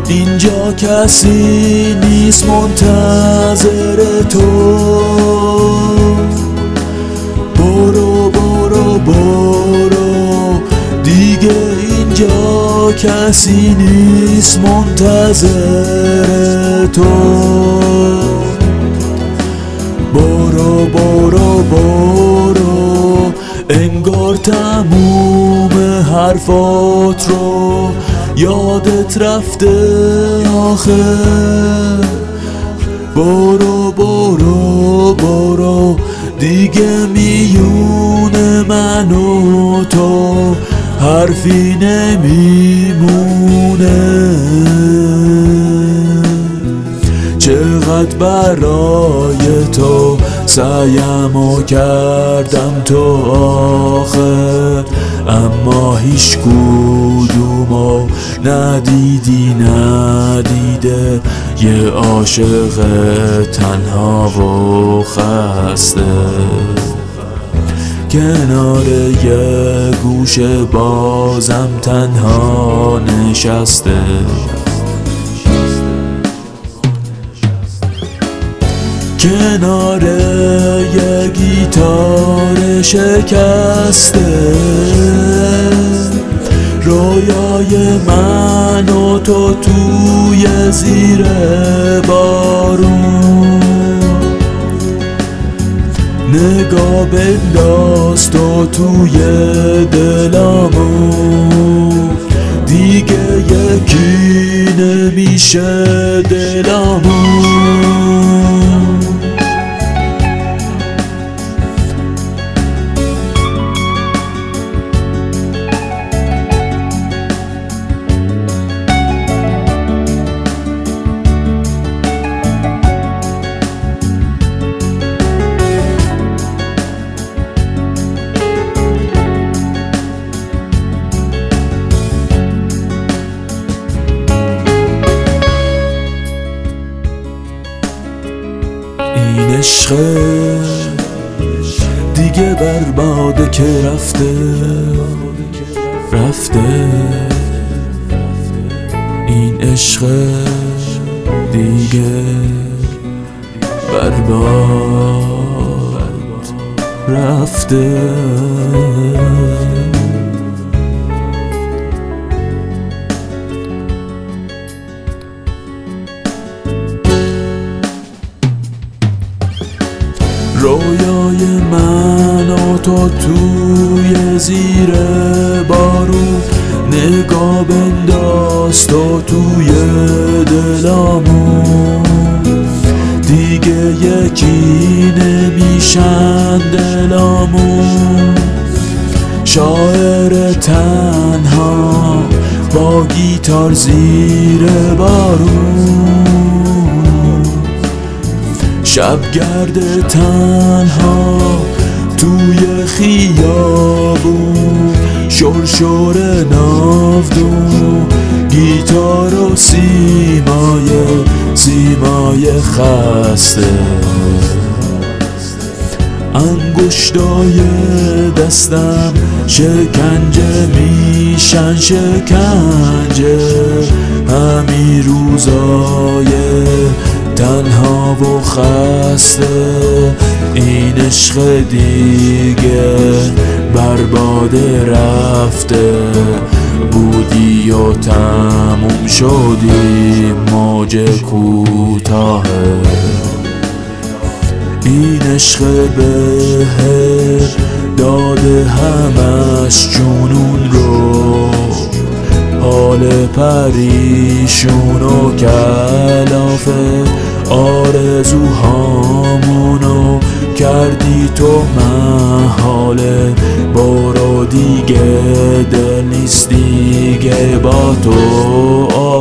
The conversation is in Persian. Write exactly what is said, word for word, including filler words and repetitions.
اینجا کسی نیست منتظر تو. برو برو برو دیگه، اینجا کسی نیست منتظر تو. برو برو برو انگار تموم حرفات رو یادت رفته آخه. برو برو برو دیگه میون من و تو حرفی نمیمونه. چقدر برای تو سعیمو کردم تو آخه، اما هیچ کدومو ندیدی ندیده. یه عاشق تنها و خسته کنار یه گوشه بازم تنها نشسته. کنار یه گیتار شکسته، رویای من و تو توی زیر بارون. نگاه بنداز تو توی دلمون، دیگه یکی نمیشه دلمون. این عشق دیگه برباده که رفته رفته. این عشق دیگه برباد رفته. رویای من و تو توی زیر بارون، نگاه بنداز تو توی دلمون، دیگه یکی نمیشن دلمون. شاعر تنها با گیتار زیر بارون، شبگرد تنها توی خیابون، شرشور ناودون، گیتار و سیمای سیمای خسته. انگشتای دستم شکنجه میشن شکنجه، همین روزای تنها و خسته. این عشق دیگه برباده رفته، بودی و تموم شدی موج کوتاهه. این عشق بهت داده همش جنون رو، حال پریشون و کلافه. آرزوهامونو کردی تو محاله، برو دیگه دل نیست دیگه با تو.